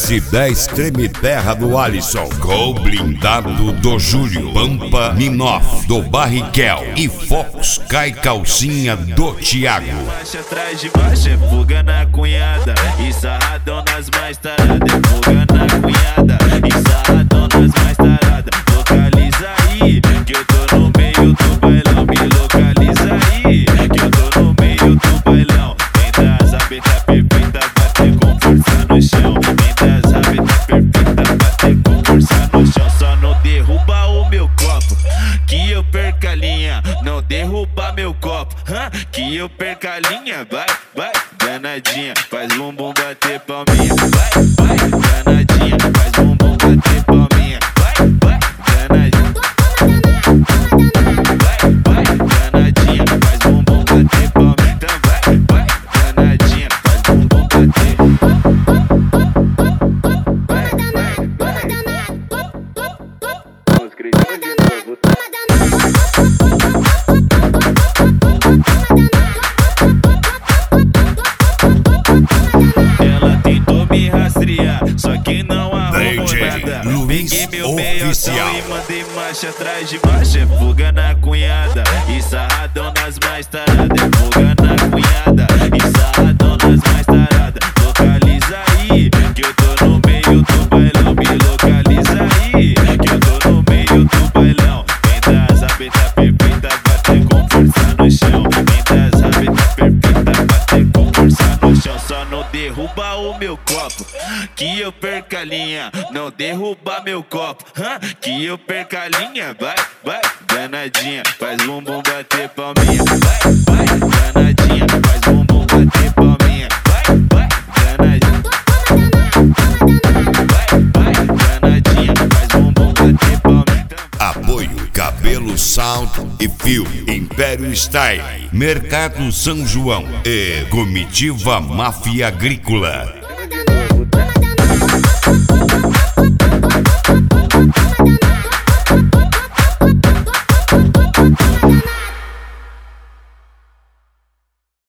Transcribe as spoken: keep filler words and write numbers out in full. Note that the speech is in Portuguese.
S dez Treme Terra do Alisson, Gol Blindado do Júlio, Pampa Minoff do Barricel e Fox Cai Calcinha do Thiago. Marcha atrás de marcha, é fuga na cunhada e sarradão nas mais taradas. É fuga na cunhada e sarradão nas mais taradas. Localiza aí, que eu tô no meio do bailão. Me localiza aí, que eu tô no meio do bailão. Vem das rabetas perfeitas, bater com força no chão. Vem das rabetas perfeitas, bater com força no chão. Só não derruba o meu copo, que eu perca a linha. Não derruba meu copo, hã? Que eu perca a linha. Vai, vai, danadinha, faz bumbum bater palminha. Vai, vai, danadinha, faz bumbum bater palminha. Vai, vai, danadinha. Vai, vai, danadinha, faz bumbum bater palminha. Então vai, vai, danadinha, faz bumbum bater. Vai, vai, vai. Vamos gritar de novo. Ela tentou me rastrear, só que não arrumou nada. Peguei meu meiotão e mandei marcha atrás de marcha. É fuga na cunhada e sarradão nas mais taradas. É fuga na cunhada e sarradão nas mais taradas. Localiza aí, que eu tô no meio do bailão. Me localiza aí, que eu tô no meio do bailão. Vem das rabetas perfeitas, bater com força no chão. Vem das rabetas perfeitas, bater com força no chão. Só não derruba o meu copo, que eu perca a linha. Não derruba meu copo, hã? Que eu perca a linha. Vai, vai, danadinha, faz bumbum bater palminha. Vai, vai, danadinha, faz bumbum bater palminha. Vai, vai, danadinha. Vai, vai, danadinha, faz bumbum bater palminha. Apoio Cabelo Sound e Fio, Império Style, Mercado São João e Comitiva Máfia Agrícola.